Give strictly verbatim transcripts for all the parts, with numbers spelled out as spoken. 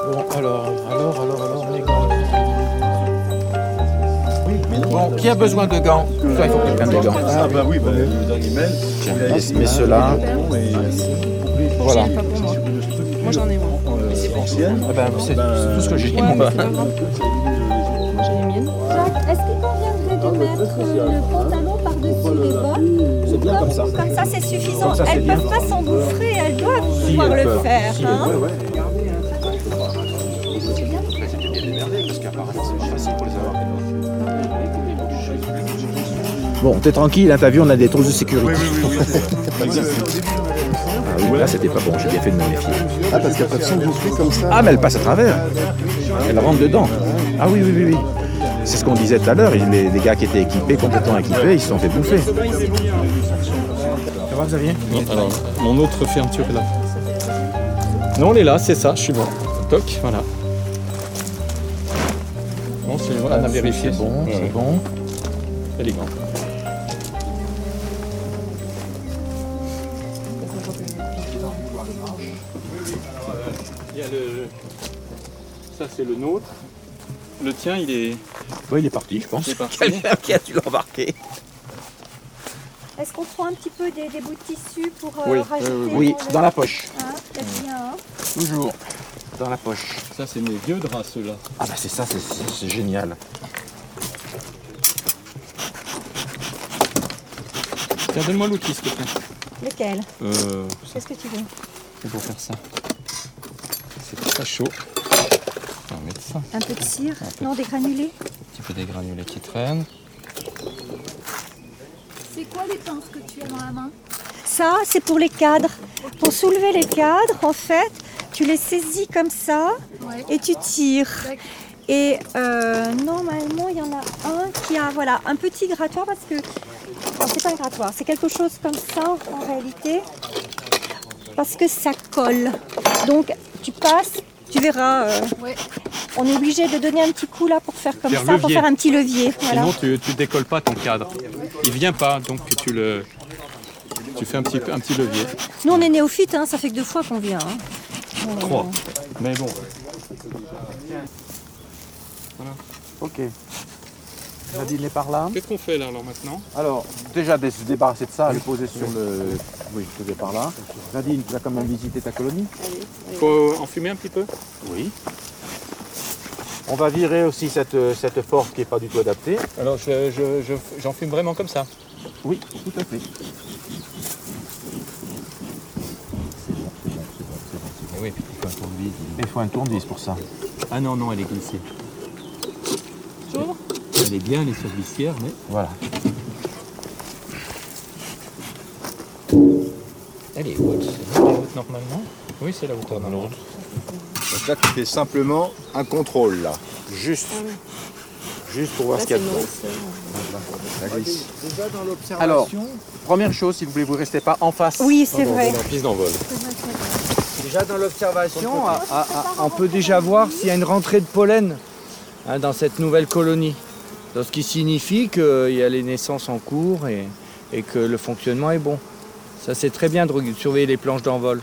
Bon, alors, alors, alors, alors, les gants. Oui, mais bon, qui a besoin de gants? Toi, il faut quelqu'un de gants. Ah bah oui, bah, dans l'email. Tiens, mais ceux-là, voilà. Pas pour moi. Moi j'en ai moi. Ancienne. Ah ben, c'est Ben, c'est tout ce que j'ai. Ouais, mais moi. c'est pas grave. J'ai les miennes. Jacques, est-ce qu'il conviendrait de mettre le pantalon par-dessus les bottes? C'est bien comme ça. Comme ça, c'est suffisant. Comme ça, c'est Elles ne bien. peuvent pas s'engouffrer, elles doivent Si, pouvoir elles le peuvent. faire. Si, hein. Ouais, ouais. C'était bien démerdé parce qu'apparemment c'est facile pour les avoir. Bon, t'es tranquille, hein, t'as vu, on a des trousses de sécurité. Oui, oui, oui, oui, c'est ça. Ah oui, là c'était pas bon, j'ai bien fait de me méfier. Ah, parce qu'après, sont bouffées comme ça. Ah, mais elle passe à travers. Elle rentre dedans. Ah oui, oui, oui, oui. C'est ce qu'on disait tout à l'heure, les, les gars qui étaient équipés, complètement équipés, ils se sont fait bouffer. Ça va, Xavier? Non, alors, mon autre fermeture est là. Non, elle est là, c'est ça, je suis bon. Toc, voilà. Bon, c'est voilà, on a vérifié. C'est bon, Ouais, c'est ouais. bon. Élégant. Il y a le... Ça, c'est le nôtre. Le tien, il est, Oui, il est parti, je pense. il est parti. Quelqu'un qui a dû l'embarquer. Est-ce qu'on prend un petit peu des, des bouts de tissu pour euh, Oui, rajouter oui, Oui, le- dans la poche. Hein, peut-être bien, hein. Toujours. Dans la poche. Ça, c'est mes vieux draps, ceux-là. Ah bah c'est ça, c'est- c'est c'est génial. Tiens, donne-moi l'outil, s'il te plaît. Lequel? Euh, Qu'est-ce que tu veux? c'est pour faire ça. C'est très chaud. On va mettre ça. Un peu de cire? Un peu. Non, des granulés? Un petit peu des granulés qui traînent. C'est quoi les pinces que tu as dans la main? Ça, c'est pour les cadres. Pour soulever les cadres, en fait, tu les saisis comme ça et tu tires. Et euh, normalement, il y en a un qui a voilà, un petit grattoir parce que... Non, c'est pas un grattoir, c'est quelque chose comme ça en réalité. Parce que ça colle. Donc, tu passes, tu verras. euh, On est obligé de donner un petit coup là pour faire comme Faire ça, pour levier. faire un petit levier. Voilà. Sinon, tu, tu décolles pas ton cadre. Il vient pas, donc tu le... Tu fais un petit, un petit levier. Nous, on est néophytes, hein, ça fait que deux fois qu'on vient. hein. On- Trois. Mais bon. Ok. Nadine est par là. Qu'est-ce qu'on fait là alors maintenant? Alors, déjà de se débarrasser de ça, le poser sur le... Oui, poser par là. Nadine, tu vas quand même visiter ta colonie? Faut enfumer un petit peu? Oui. On va virer aussi cette, cette porte qui n'est pas du tout adaptée. Alors je, je, je, j'enfume vraiment comme ça. Oui, tout à fait. Oui, il faut un tournevis. Il faut un tournevis pour ça. Ah non, non, elle est glissée. Elle est bien, elle est sur glissière, mais... Voilà. Elle est haute. Elle est haute normalement? Oui, c'est la hauteur normalement. Donc là, tu fais simplement un contrôle, là. Juste. Juste pour voir ce qu'il y a dedans. La glisse. Déjà dans l'observation, Alors, première chose, s'il vous plaît, vous ne restez pas en face. Oui, c'est vrai. En piste d'envol. déjà dans l'observation, à- à- à- on peut déjà voir s'il y a une rentrée de pollen hein, dans cette nouvelle colonie. Donc, ce qui signifie qu'il y a les naissances en cours et, et que le fonctionnement est bon. Ça, c'est très bien de re- surveiller les planches d'envol.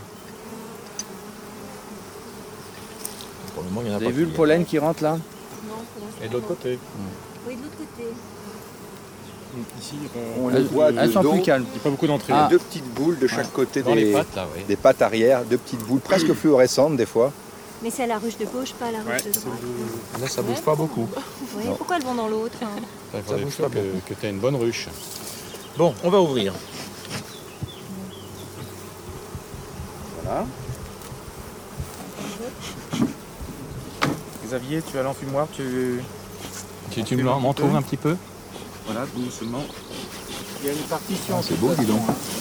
Pour le moment, il y en a Vous pas avez vu le qui- pollen qui rentre là? Et de l'autre côté? Oui, de l'autre côté. Ici, On Elles, les voit elles de sont dos. plus calmes. il n'y a pas beaucoup d'entrée. Il y a Ah. deux petites boules de chaque côté Dans les des, pattes, là, oui. des pattes arrière, deux petites boules presque fluorescentes des fois. Mais c'est la ruche de gauche, pas la ruche Ouais, de c'est droite. Là, ça bouge pas beaucoup. Oui, pourquoi elles vont dans l'autre hein? Il faudrait bouge que, pas que tu aies une bonne ruche. Bon, on va ouvrir. Voilà. Xavier, tu as l'enfumoir, tu... Tu, tu me m'en trouves un petit peu? Voilà, doucement. Il y a une partition. C'est beau, dis donc.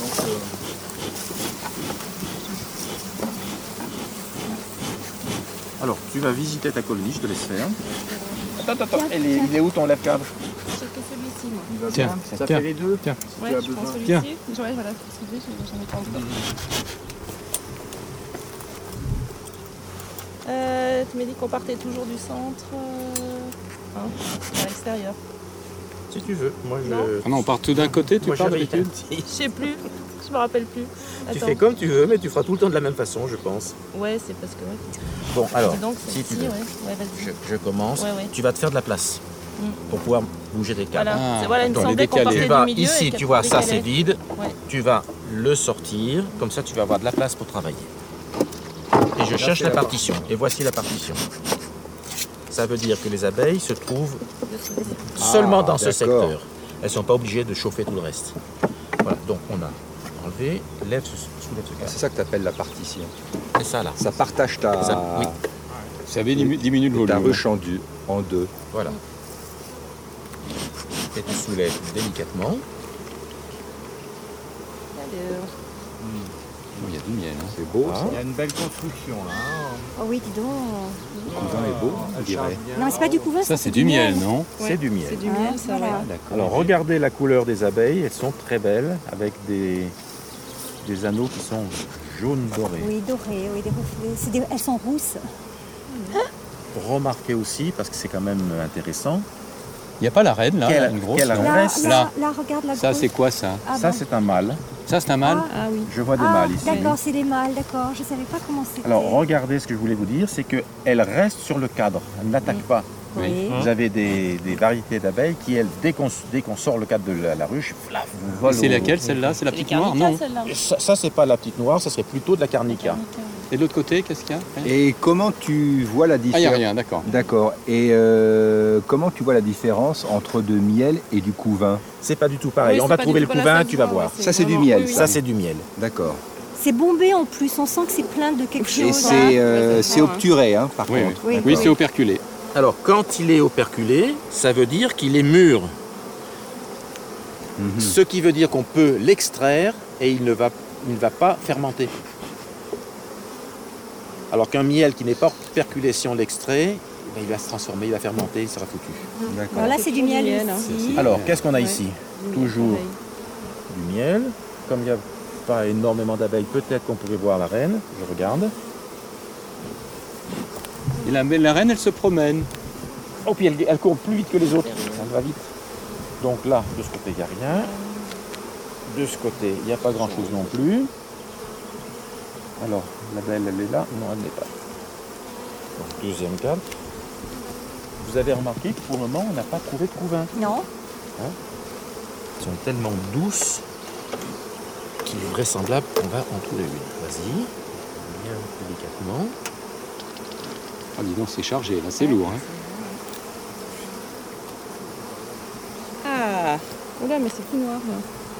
Alors, tu vas visiter ta colonie, je te laisse faire. Attends, attends, elle est, il est où ton lave-cadre? J'ai que celui-ci, moi. Tiens, Ça tiens, fait les deux. tiens. Ouais, as je prends besoin. celui-ci. Tiens. Ouais, voilà, celui-ci, j'en ai pas encore. Euh, tu m'as dit qu'on partait toujours du centre, euh, hein, à l'extérieur. Si tu veux. Moi, je... Non. Ah non, on part tout d'un côté, tu Moi, pars j'habite d'habitude? Je sais plus. Je me rappelle plus. Tu Attends. fais comme tu veux, mais tu feras tout le temps de la même façon, je pense. Ouais, c'est parce que. Ouais. Bon, alors, Dis donc, si tu celle-ci, veux, ouais. Ouais, vas-y. je, je commence. Ouais, ouais. Tu vas te faire de la place Mm. pour pouvoir bouger tes câbles. Voilà, Ah, c'est- voilà, il me attends, les semblait qu'on décalés. partait Tu vas du milieu. ici, et tu qu'après, vois, ça décalé. c'est vide. Ouais. Tu vas le sortir, comme ça tu vas avoir de la place pour travailler. Et je cherche c'est la la partition. Et voici la partition. Ça veut dire que les abeilles se trouvent seulement dans ce d'accord. secteur. Elles ne sont pas obligées de chauffer tout le reste. Voilà, donc on a enlevé, lève ce, soulève ce câble. C'est ça que tu appelles la partition. Et ça là. Ça partage ta, Ça, oui. Ça avait dimu- diminué le ta volume. ruche en deux. En deux. Voilà. Et tu soulèves délicatement. Alors, Il y a du miel. Hein. C'est beau ça. Il y a une belle construction là. hein. Oh oui, dis donc. Le couvain est beau, on dirait. Non, mais c'est pas du couvain, Ça, c'est du miel, non? C'est du miel. c'est du Ah, miel, ça, voilà. ouais. D'accord. Alors regardez la couleur des abeilles, elles sont très belles, avec des, des anneaux qui sont jaunes dorés. Oui, doré, oui, des reflets. C'est des- Elles sont rousses. Remarquez aussi, parce que c'est quand même intéressant, Il n'y a pas la reine, là, Quelle- une grosse. quelle là Là, reste là, là. là, regarde la Ça, grosse. c'est quoi, ça? Ah ça bon. c'est un mâle. Ça, c'est un mâle? Ah oui. Je vois des Ah, mâles ici. d'accord, c'est des mâles, d'accord. Je savais pas comment c'était. Alors regardez, ce que je voulais vous dire, c'est qu'elles restent sur le cadre, elles n'attaquent pas. Oui. Vous avez des, des variétés d'abeilles qui, elles, dès qu'on dès qu'on sort le cadre de la, la ruche, flaf, vous Et volent c'est au- laquelle, celle-là? C'est la C'est les petite noire? carnicas, Non. celle-là. Ça, ça, c'est pas la petite noire, ça serait plutôt de la carnica. Et de l'autre côté, qu'est-ce qu'il y a? Rien. Et comment tu vois la Ah, il n'y a différence rien, d'accord. D'accord. Et euh, comment tu vois la différence entre de miel et du couvain? C'est pas du tout pareil. Oui, On c'est va pas trouver du le tout- voilà, couvain, ça tu se vas voit, voir. ouais, Ça, c'est du vraiment- miel, oui, oui. Ça c'est du miel. D'accord. C'est bombé en plus, on sent que c'est plein de quelque Et chose. c'est euh, Ouais, ça se c'est voit, hein. obturé, hein, par Oui, contre. oui. Oui, Oui, oui. c'est operculé. Alors, quand il est operculé, ça veut dire qu'il est mûr. Mhm. Ce qui veut dire qu'on peut l'extraire et il ne va, il ne va pas fermenter. Alors qu'un miel qui n'est pas operculé, si on l'extrait, ben, il va se transformer, il va fermenter, il sera foutu. D'accord. Alors là, C'est c'est du toujours miel du miel, hein. aussi. Alors, qu'est-ce qu'on a Ouais. ici? Du miel, Toujours pareil. du miel. Comme il n'y a pas énormément d'abeilles, peut-être qu'on pourrait voir la reine. Je regarde. Et la, la reine, elle se promène. Oh, puis elle, elle court plus vite que les autres. Elle va vite. Donc là, de ce côté, il n'y a rien. De ce côté, il n'y a pas grand-chose non plus. Alors, la belle, elle est là? Non, elle n'est pas. Donc, deuxième cadre. Vous avez remarqué que pour le moment, on n'a pas trouvé de couvain. Non. Elles sont tellement douces qu'il est vraisemblable qu'on va en trouver une. Vas-y, bien délicatement. Ah, dis donc, c'est chargé, là, c'est lourd. Hein. Ah, oula, mais c'est tout noir là.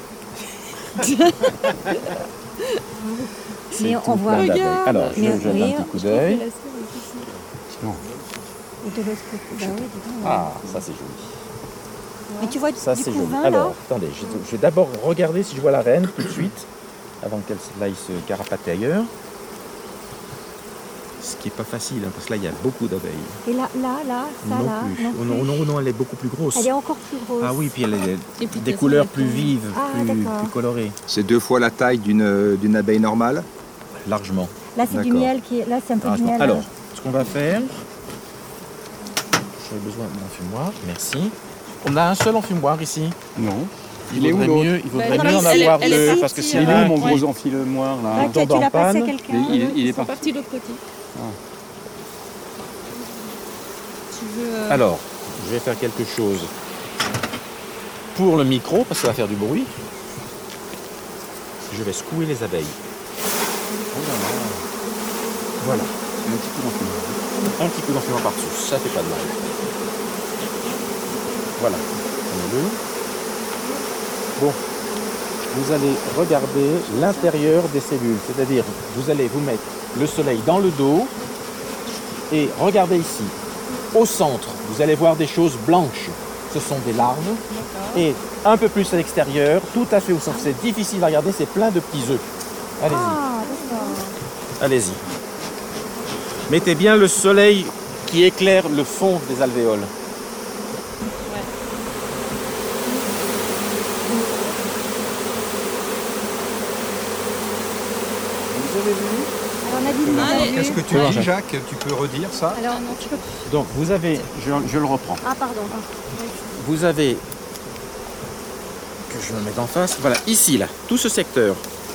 Mais C'est on tout voit. plein d'abeilles. Regarde. Alors, je Mais jette oui, un petit coup d'œil. Et de l'autre côté. Bah oui, dis donc. Ah, ça c'est joli. Mais tu vois Ça du c'est joli. couvain Alors, là. attendez, je, je vais d'abord regarder si je vois la reine tout de suite, avant qu'elle se- aille se carapater ailleurs. Ce qui n'est pas facile, hein, parce que là il y a beaucoup d'abeilles. Et là, là, là, ça Non là. plus. non Oh, non, plus. non, non, elle est beaucoup plus grosse. Elle est encore plus grosse. Ah oui, puis elle est Et puis, des de couleurs toute plus façon, vives, Ah, plus, d'accord. plus colorées, C'est deux fois la taille d'une d'une abeille normale. largement. Là, c'est du D'accord. miel qui est. Là, c'est un peu du Largement. miel. Alors, ce qu'on va faire, j'ai besoin de l'enfumoir, merci. On a un seul enfumoir ici. Non. Il, Il est où, vaudrait l'autre mieux, il vaudrait non, mieux mais en elle est- avoir elle est deux, partie, parce que s'il Il y est en a où, un mon qui- gros enfilemoir, là? Ah, tombe tu en l'as passé à panne. quelqu'un. Mais il, est- il est Ils sont parti. partis de l'autre côté. Tu veux. euh, Alors, je vais faire quelque chose pour le micro, parce que ça va faire du bruit. Je vais secouer les abeilles. Voilà. Un petit coup d'enfilemoir. Un petit coup d'enfumoir par-dessus, ça fait pas de mal. Voilà. Prenez-le. Bon. Vous allez regarder l'intérieur des cellules, c'est-à-dire vous allez vous mettre le soleil dans le dos et regardez ici. Au centre, vous allez voir des choses blanches. Ce sont des larves. Et un peu plus à l'extérieur, tout à fait au centre. C'est difficile à regarder, c'est plein de petits œufs. Allez-y, Ah, d'accord. allez-y. Mettez bien le soleil qui éclaire le fond des alvéoles. Vous avez vu? Alors, on a dit Ah, le et- Qu'est-ce que tu Ouais. dis, Jacques? Tu peux redire ça? Alors, Ah non, tu peux. Donc vous avez, je, je le reprends. ah, pardon. Vous avez, que je me mette en face, voilà, ici là, tout ce secteur,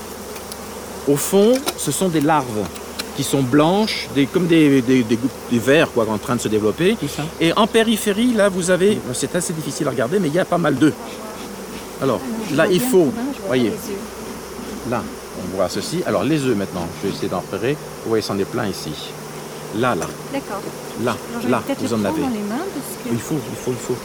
Au fond, ce sont des larves qui sont blanches, des, comme des, des, des, des vers quoi, en train de se développer. Et en périphérie, là, vous avez, c'est assez difficile à regarder, mais il y a pas mal d'œufs. Alors, là, il faut, voyez, là, on voit ceci. Alors, les œufs maintenant, je vais essayer d'en repérer. Vous voyez, c'en est plein ici. Là, là. D'accord. Là, Alors, là, peut-être vous le en prendre avez. dans les mains parce que... Il faut, il faut, il faut.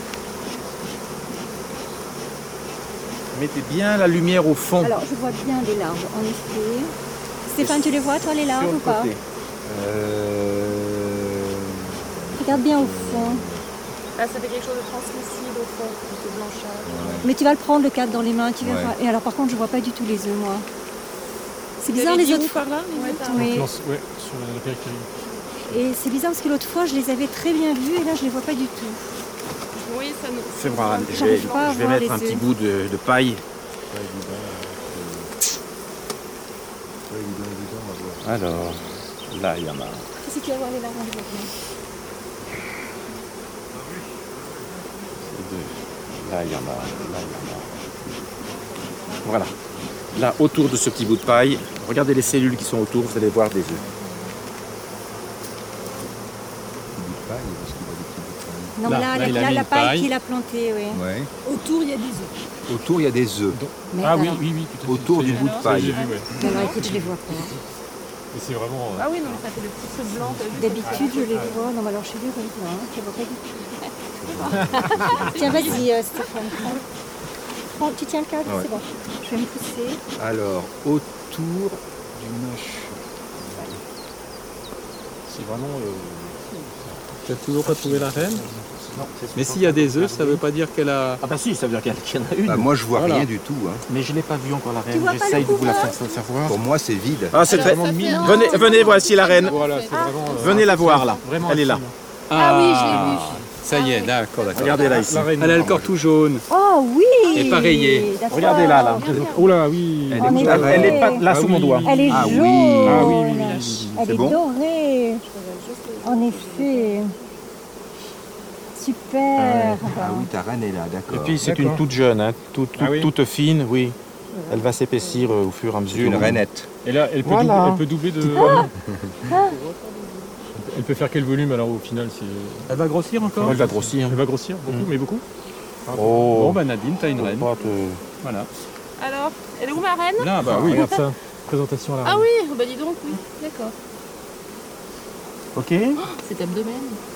Mettez bien la lumière au fond. Alors, je vois bien les larves, en effet. Stéphane, tu les vois, toi, les larves Sur le ou pas? côté. Euh... Regarde bien au fond. Là, ça fait quelque chose de translucide au fond, de blanchâtre. Mais tu vas le prendre, le cadre, dans les mains, tu verras. Ouais. Et alors, par contre, je vois pas du tout les œufs, moi. C'est Vous bizarre, avez les dit autres où par là les œufs, t'as- Oui. Lance- ouais, sur la, la périphérie. Et c'est bizarre parce que l'autre fois, je les avais très bien vus et là, je les vois pas du tout. Oui, ça nous. Fais voir, Anne. je vais, J'arrive pas à je vais voir mettre un les petit œufs. bout de, de paille. Pas évident. Pas évident, évident à voir. Alors, là, il y en a. Si tu vas voir les larves, on les voit bien. Là, il y en a. Là, il y en a. Voilà. Là, autour de ce petit bout de paille, regardez les cellules qui sont autour, vous allez voir des œufs. Non, Là, mais là, là, la, il a la- mis la une paille paille. qu'il a plantée, oui. Ouais. Autour, il y a des œufs. Autour, il y a des œufs. Mais Ah oui, alors- oui, oui, tout à fait. Autour Ça, du j'ai- bout de ça, paille. j'ai vu, ouais. Alors, écoute, je les vois pas. Et c'est vraiment. euh, Ah oui, non, mais ça fait des petits trucs blancs. t'as vu, D'habitude, je les vois. Non, mais alors, je suis désolée, là, hein, je les vois pas du tout. Tiens, vas-y, euh, Stéphane. Prends. Prends, tu tiens le cadre, Ouais. c'est bon. Je vais me pousser. Alors, autour du moche. C'est vraiment. Euh... Tu n'as toujours pas trouvé la reine? Mais s'il y a des œufs, ça ne veut pas dire qu'elle a. Ah bah si, ça veut dire qu'il y en a une. Bah, moi, je vois Voilà. rien du tout. Hein. Mais je ne l'ai pas vue encore la reine. vois pas J'essaye le de vous la couvert faire savoir. Pour moi, c'est vide. Ah, c'est très... ça fait un- Venez, venez, voici la reine. Voilà, c'est vraiment. euh, Venez la voir là. Vraiment Elle est là. intime. Ah oui, je l'ai vu. Ça y est, d'accord, d'accord. Regardez là ici. La reine. Elle a le corps tout jaune. Oh oui. Et pareillé. D'accord. Regardez là, là. Oh là, oui. Elle En est où, effet. la reine Elle est pas là Ah sous oui, mon doigt. oui, Elle est Ah oui. jaune. Ah oui, oui, oui, oui. Elle C'est est bon dorée. En effet. Super. Ah oui, ta reine est là, d'accord. Et puis c'est D'accord. une toute jeune, hein, toute, toute, Ah oui. toute fine, oui. Elle va s'épaissir euh, au fur et à C'est mesure. une rainette. Et là, elle peut, Voilà. doubler, elle peut doubler de. Elle peut faire quel volume alors au final c'est... Elle va grossir encore? Elle va grossir. Elle va grossir beaucoup, Mm. mais beaucoup. Oh. Bon bah Nadine, t'as une Faut reine. pas te- Voilà. Alors, elle est où ma reine? Là, bah oui, regarde ça. Présentation à la reine. Ah oui, bah dis donc, oui. D'accord. Ok. Cet abdomen.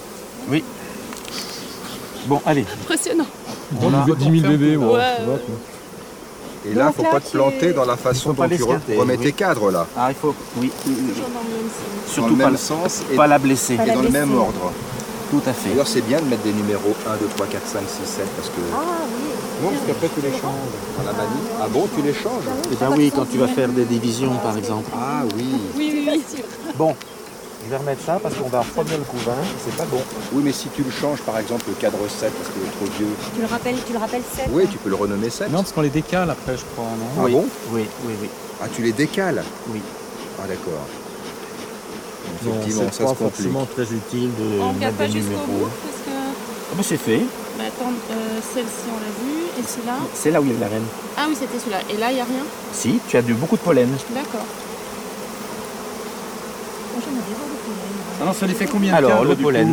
Bon, allez. Impressionnant. Donc vous êtes dix mille bébés, bon, Ouais, ça va, ouais. quoi. Et là, Donc faut là, pas te tu- planter dans la façon Faut pas dont tu re- l'esquinter, remets oui. tes cadres là. Ah, il faut. Oui. Toujours dans le même sens. Dans Surtout le pas, même la- sens et, pas la blesser. Pas et la dans le même blesser. ordre. Tout à fait. D'ailleurs, c'est bien de mettre des numéros un, deux, trois, quatre, cinq, six, sept parce que Ah oui. Non, parce qu'après tu les changes. dans la manie. Ah bon, tu les changes? Eh bien oui, quand tu vas faire des divisions par exemple. Ah oui. Oui, oui, oui. Bon, je vais remettre ça parce qu'on va refroidir le couvain. C'est pas bon. Oui, mais si tu le changes, par exemple, le cadre sept parce qu'il est trop vieux, Tu le rappelles, tu le rappelles sept. oui, tu peux le renommer sept. Non, parce qu'on les décale après, je crois, non? Ah oui. bon? Oui, oui, oui. Ah, tu les décales? Oui. Ah d'accord. Bon, Effectivement, c'est ça pas se complique. forcément très utile de On regarde mettre pas des jusqu'au numéros. bout parce que. Ah ben c'est fait. Bah attends, euh, celle-ci on l'a vue et celui-là. C'est là où il y a la reine. Ah oui, c'était celui-là. Et là, il n'y a rien? Si, tu as du, beaucoup de pollen. D'accord. Moi, j'en ai bien voir le pollen. Alors ça les fait combien de Alors, cadres, le du pollen. coup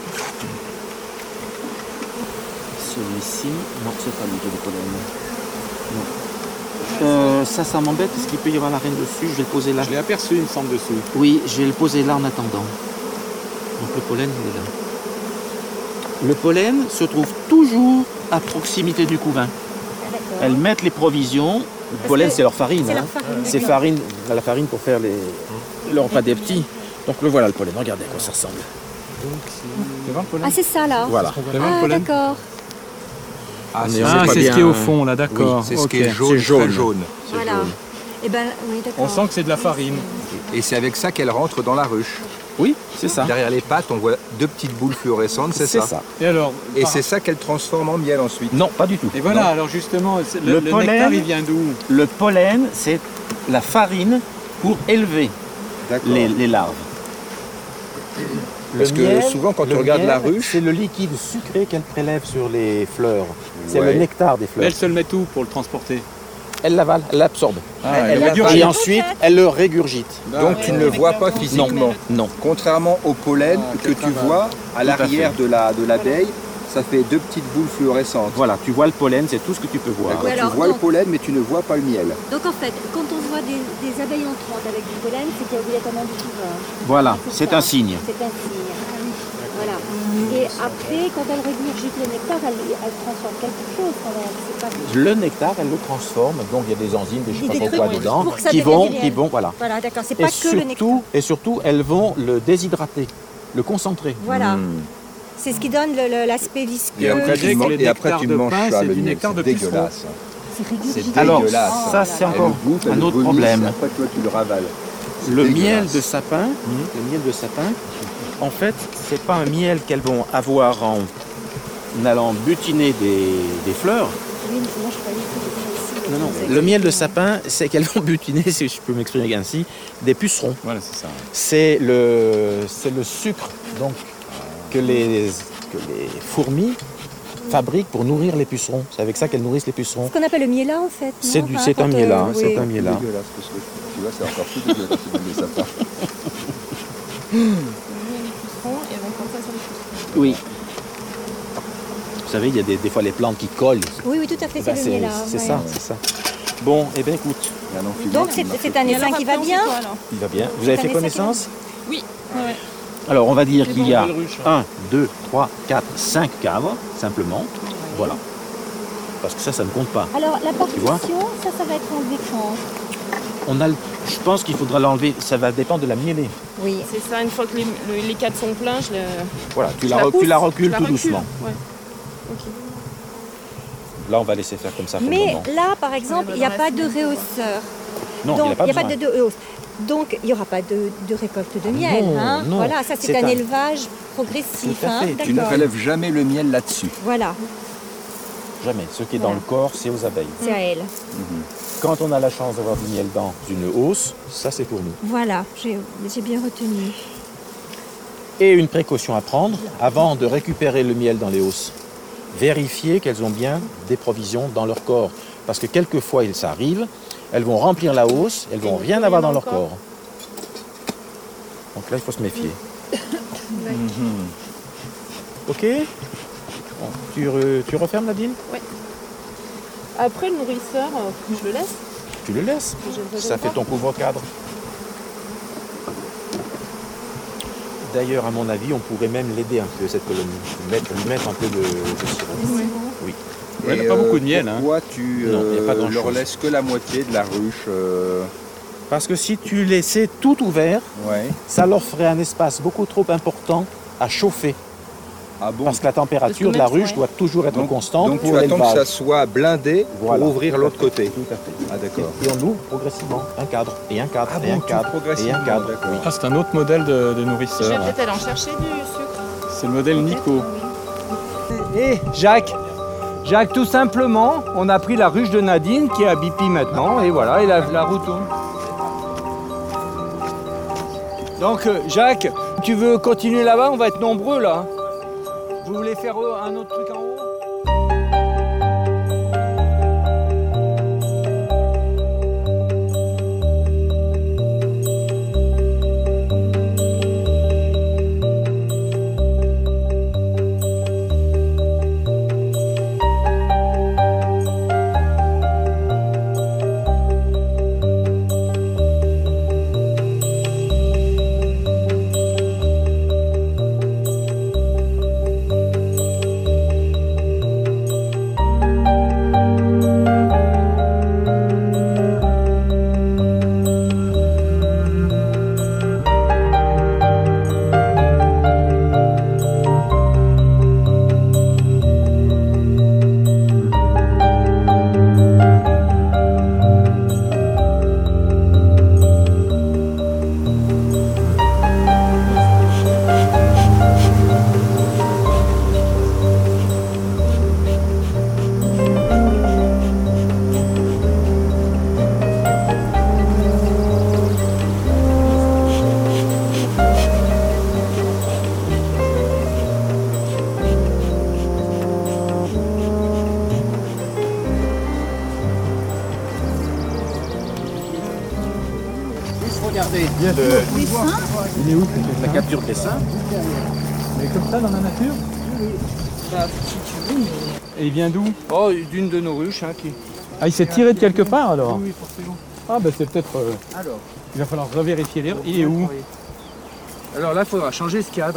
Celui-ci, non, c'est pas lui qui a du pollen. Non. Euh, ça, ça m'embête parce qu'il peut y avoir la reine dessus. Je vais le poser là. Je l'ai aperçu, il me semble, dessous. Oui, je vais le poser là en attendant. Donc le pollen, il est là. Le pollen se trouve toujours à proximité du couvain. Ah, d'accord. Elles mettent les provisions. Le pollen, que c'est leur farine. C'est hein. leur farine. C'est d'accord. farine, la farine pour faire les, le repas des petits. Donc le voilà le pollen. Regardez à quoi ça ressemble. Tu vas voir le pollen? Ah, c'est ça là. Voilà. Tu vas voir le Ah, pollen? d'accord. Ah, On c'est est- on Ah, est pas c'est ce bien, qui est au euh, fond, là, d'accord. c'est ce Ok. qui est jaune, C'est jaune. très jaune. C'est Voilà. jaune. Eh ben, oui, d'accord. On sent que c'est de la farine. Et c'est avec ça qu'elle rentre dans la ruche. Oui, c'est ça. Derrière les pattes, on voit deux petites boules fluorescentes, c'est ça. Et alors Et par- c'est ça qu'elle transforme en miel ensuite. Non, pas du tout. Et voilà, Non. alors justement, c'est- le, Le le pollen- nectar, il vient d'où? Le pollen, c'est la farine pour élever D'accord. les, les larves. Parce Le que miel- souvent, quand tu le regardes miel, la ruche, c'est le liquide sucré qu'elle prélève sur les fleurs. C'est Ouais. le nectar des Mais fleurs. elle se le met où pour le transporter? elle l'avale, elle l'absorbe. Ah, elle elle va l'avale. Et ensuite, elle le régurgite. Donc tu ne le vois pas physiquement. Non. Contrairement au pollen que tu vois à l'arrière de la de l'abeille, ça fait deux petites boules fluorescentes. Voilà, tu vois le pollen, c'est tout ce que tu peux voir. D'accord, Ouais, alors, tu vois le donc- pollen, mais tu ne vois pas le miel. Donc en fait, quand on voit des, des abeilles entrantes avec du pollen, c'est qu'il y a obligatoirement du sauvage. Voilà, C'est c'est ça. un signe. C'est un signe. Voilà. Et après, quand elle régurgite le nectar, elle, elle transforme quelque chose quand même. C'est pas... Le nectar, elle le transforme, donc il y a des enzymes, des je sais Des pas trop trucs quoi dedans, pour que ça qui devienne vont, du miel. qui vont, voilà. Voilà, d'accord. C'est Et pas que le nectar. surtout, et surtout, elles vont le déshydrater, le concentrer. Voilà. Hmm. C'est ce qui donne le- le- l'aspect visqueux. Et après, disais tu, que man- les et après, nectars tu de manges pain, ça, c'est le du miel. nectar C'est de puceron. dégueulasse. C'est régurgité. C'est Alors, dégueulasse. ça, c'est Elle encore le bouffe, elle un le autre vomisse, problème. Après, toi, tu le ravales. C'est Le dégueulasse. miel de sapin, le miel de sapin, en fait, c'est pas un miel qu'elles vont avoir en, en allant butiner des, des fleurs. Oui, mais moi, je croyais que c'était ici. Non, non. C'est Le miel de exactement. sapin, c'est qu'elles vont butiner, si je peux m'exprimer ainsi, des pucerons. Voilà, c'est ça. C'est le, c'est le sucre donc, que, les, que les fourmis fabriquent pour nourrir les pucerons. C'est avec ça qu'elles nourrissent les pucerons. Ce qu'on appelle le miella en fait. C'est non du- Enfin, c'est un quand, miella, euh, hein, c'est oui. un C'est miella. dégueulasse. Parce que, tu vois, c'est encore plus dégueulasse que le sapin. Les pucerons et vont comme ça sur les pucerons. Oui. Vous savez, il y a des, des fois les plantes qui collent. Oui, oui, tout à fait, Eh ben, c'est le miella. c'est ouais. ça, c'est ça. Bon, eh bien écoute, Il y a un enfumé Donc qui c'est m'a c'est fait un Et essaim alors qui après, va on bien. fait quoi, alors il va bien. Vous avez C'est fait un connaissance? Oui. Ouais. Alors, on va dire C'est qu'il bon, y a belle ruche, un, deux, trois, quatre, cinq cadres, simplement. Voilà. Parce que ça, ça ne compte pas. Alors la vois partition, ça, ça va être enlevé quand? On a, le- je pense qu'il faudra l'enlever. Ça va dépendre de la mielée. Oui. C'est ça, une fois que les, le- les cadres sont pleins, je, le, Voilà, tu je la, re- tu pousse, la je recules la tout recule. doucement. Ouais. Ok. Là, on va laisser faire comme ça pour le Mais moment. là, par exemple, Ouais, il n'y a dans pas la de semaine, réhausseur. Non, Donc, il n'y a pas de, besoin. de hausse. Donc, il n'y aura pas de, de récolte de miel. non, hein. non. Voilà, ça, c'est C'est un, un- élevage progressif. Tout à hein. fait. Tu ne D'accord. prélèves jamais le miel là-dessus. Voilà, Jamais. Ce qui est dans Voilà. le corps, c'est aux abeilles. c'est à elle. Quand on a la chance d'avoir du miel dans une hausse, ça c'est pour nous. Voilà, j'ai j'ai bien retenu. Et une précaution à prendre avant de récupérer le miel dans les hausses. Vérifier qu'elles ont bien des provisions dans leur corps. Parce que quelquefois, il s'arrive, elles vont remplir la hausse, elles vont rien avoir dans leur corps. Donc là, il faut se méfier. Ok. Bon, tu, re- tu refermes, Nadine? Après, le nourrisseur, euh, je le laisse. Tu le laisses. Je le Ça fait pas. ton couvre-cadre. D'ailleurs, à mon avis, on pourrait même l'aider un peu, cette colonie. Lui mettre, lui mettre un peu de, de sirop. Oui. Ouais, il Et, n'y a pas euh, beaucoup de miel. Hein. Pourquoi tu Non, il y a pas euh, grand-chose. leur laisses que la moitié de la ruche euh, Parce que si tu laissais tout ouvert, Ouais. ça leur ferait un espace beaucoup trop important à chauffer. Ah bon. Parce que la température Parce de la que même- ruche ouais. doit toujours être Donc, constante donc pour tu attends que l'élevage. ça soit blindé Voilà. pour ouvrir l'autre côté. Tout à fait. Ah d'accord. Et on ouvre progressivement un cadre, et un cadre, Ah et bon, un tout cadre, et progressivement, un cadre. d'accord. Oui. Ah, c'est un autre modèle de, de Je vais nourrisseur. peut-être aller en chercher du sucre. C'est le modèle Nico. Et Jacques, Jacques, tout simplement, on a pris la ruche de Nadine qui est à Bipi maintenant, et voilà, et la, la roue tourne. Donc euh, Jacques, tu veux continuer là-bas? On va être nombreux là. Vous voulez faire euh, un autre truc en haut? Bien sûr. Dessin. Il est où la capture de dessin? Mais comme ça dans la nature? Bah, si tu veux, mais... Et il vient d'où? Oh, d'une de nos ruches, hein, qui... Ah, il s'est tiré de quelque part alors? Oui, forcément. Ah, bah c'est peut-être... euh, Alors, il va falloir revérifier les... Il est où? alors là, il faudra changer ce cadre.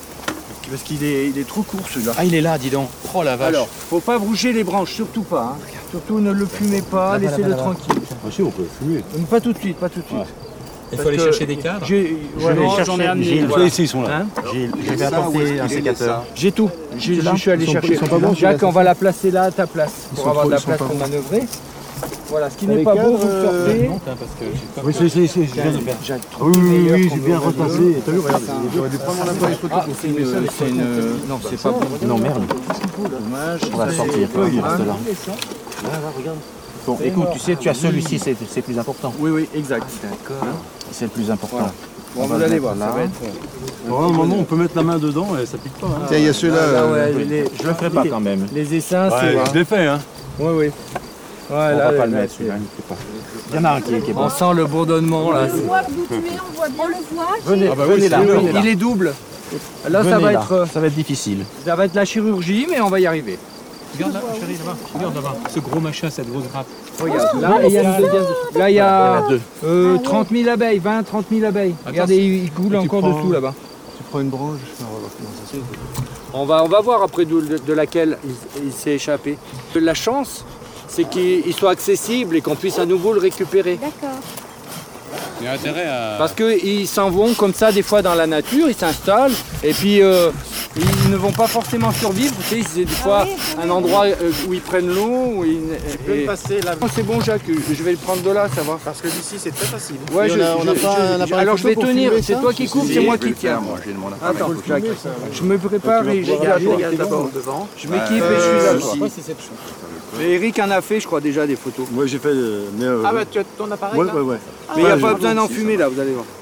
Parce qu'il est, il est trop court celui-là. Ah, il est là, dis donc. Oh la vache. Alors, faut pas brouger les branches, surtout pas. Hein. Surtout ne le fumez pas, Là-bas, laissez-le là-bas, là-bas. tranquille. Ah si, on peut fumer. Mais pas tout de suite, pas tout de suite. Ouais. il Parce faut aller que chercher des cadres. J'ai Je vais non, chercher- j'en ai amené. j'ai- voilà. Ici, ils sont là. Hein J'ai je vais Ça, où est-ce apporter qu'il un est, sécateur. ça J'ai tout. J'ai- là Je suis allé Ils sont- chercher. ils sont pas bons, Jacques, celui-là, on va la placer là à ta place Ils pour sont avoir trop- de la ils sont place pas pour bons. manœuvrer. Voilà, ce qui T'as n'est les pas bon, cadres, vous le sortez. Non, hein, parce que j'ai pas... Oui, c'est, c'est, c'est, je viens de faire. Jacques, Oui, oui, meilleur oui, qu'on j'ai bien veut retassé. regarder. T'as vu, regarde, Ça, j'aurais dû prendre mon appareil photo Ah, pour c'est filmer ça. une, les c'est une... Non, c'est pas bon. Non, merde. Dommage. On va le sortir. Il reste là. Là, là, regarde. Bon, écoute, tu sais, tu as celui-ci, c'est c'est plus important. Oui, oui, exact. D'accord. C'est le plus important. Voilà. Bon, On va vous le allez mettre voir, là. ça va être... Bon, normalement, on peut mettre la main dedans et ça pique pas. Hein. Tiens, il y a ceux-là. Là, euh, ouais, les, Je le ferai pas quand même. les essaims, c'est... Ouais, je l'ai fait, hein. Oui, oui. On Voilà, va pas le là, mettre c'est- celui-là, il ne fait pas. Il y en a un qui est, qui est bon. On sent le bourdonnement là. On voit d'où tu es, on voit bien. On le voit. Venez, Ah bah oui, venez là, c'est venez là. Il est double. Là, ça Venez va là. être, euh, Ça va être difficile. ça va être la chirurgie, mais on va y arriver. Regarde là, chérie, là-bas. Regarde là-bas. Ce gros machin, cette grosse grappe. Regarde, là, il y a une deuxième. Là, il y Il y en a a deux. euh, trente mille abeilles, vingt, trente mille abeilles. Regardez, il coule Et tu encore prends- dessous là-bas. Tu prends une branche, on va voir comment ça se fait. On va, on va voir après de, de- de laquelle il, il s'est échappé. La chance, c'est qu'il il soit accessible et qu'on puisse à nouveau le récupérer. D'accord. Il y a intérêt à... Parce qu'ils s'en vont comme ça des fois dans la nature, ils s'installent et puis euh, ils ne vont pas forcément survivre. Vous savez, c'est des fois oui, oui, un oui. endroit euh, où ils prennent l'eau. Où ils, Tu peux me passer là. Oh, c'est bon Jacques, je vais le prendre de là, ça va. Parce que d'ici, c'est très facile. Ouais, Et je, on a- on a je- pas je- un appareil alors je vais photo pour tenir, filmer c'est ça toi qui coupes, Si, c'est moi je vais qui le faire, tiens. moi, j'ai mon appareil. Attends, Jacques, filmer, ça. je me prépare et j'ai Regarde, garde. regarde d'abord devant. Je m'équipe Euh, et je suis là. si. quoi. c'est cette chose. Mais Eric en a fait, je crois, déjà des photos. Moi, j'ai fait. euh, Mais, euh, Ah bah tu as ton appareil ouais, là ouais, ouais. Mais il n'y a Ouais, pas je- besoin d'en si, fumer là, vous allez voir.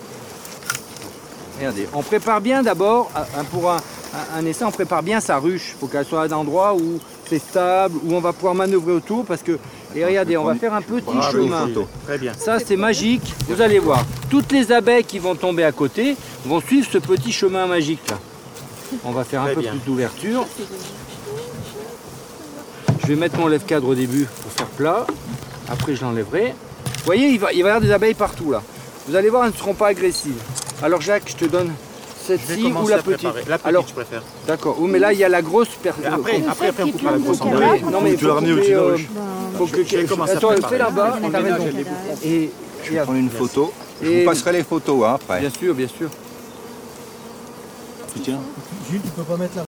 Regardez, on prépare bien d'abord, un- pour un, un- un essai, on prépare bien sa ruche. Il faut qu'elle soit à un endroit où c'est stable, où on va pouvoir manœuvrer autour. Parce que, et regardez, on va faire un petit prends une chemin. photo. Très bien. Ça, c'est magique. Vous allez voir, toutes les abeilles qui vont tomber à côté vont suivre ce petit chemin magique là. On va faire un Très peu bien. plus d'ouverture. Je vais mettre mon lève-cadre au début pour faire plat. Après, je l'enlèverai. Vous voyez, il va, il va y avoir des abeilles partout là. Vous allez voir, elles ne seront pas agressives. Alors Jacques, je te donne Je vais cette-ci ou commencer la à petite. préparer. La petite, Alors, je préfère. d'accord. Oui, mais là, il y a la grosse personne. Après, après, après, on coupera la grosse en Oui, deux. non mais Tu l'as ramené au-dessus de la ruche. faut que Je vais commencer à Attends, préparer. fais là-bas, t'as raison. Et, Je vais prendre une photo. Je Et- vous passerai les photos hein, après. bien sûr, bien sûr. Tu tiens. Jules, tu peux pas mettre la